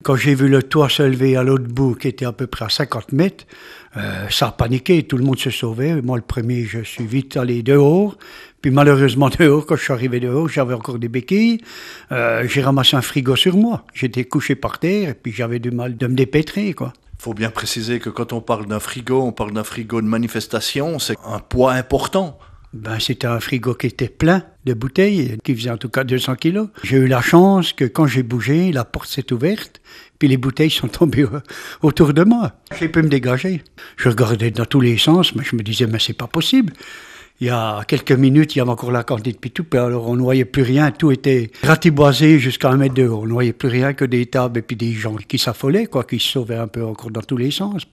Quand j'ai vu le toit se lever à l'autre bout, qui était à peu près à 50 mètres, ça a paniqué, tout le monde se sauvait. Moi, le premier, je suis vite allé dehors. Puis malheureusement, dehors, quand je suis arrivé dehors, j'avais encore des béquilles. J'ai ramassé un frigo sur moi. J'étais couché par terre et puis j'avais du mal de me dépêtrer, quoi. Il faut bien préciser que quand on parle d'un frigo, on parle d'un frigo de manifestation, c'est un poids important. C'était un frigo qui était plein de bouteilles, qui faisait en tout cas 200 kilos. J'ai eu la chance que quand j'ai bougé, la porte s'est ouverte, puis les bouteilles sont tombées autour de moi. J'ai pu me dégager. Je regardais dans tous les sens, mais je me disais, mais c'est pas possible. Il y a quelques minutes, il y avait encore la cantine de Pitou, alors on ne voyait plus rien, tout était ratiboisé jusqu'à 1 mètre de haut. On ne voyait plus rien que des tables et puis des gens qui s'affolaient, quoi, qui se sauvaient un peu encore dans tous les sens.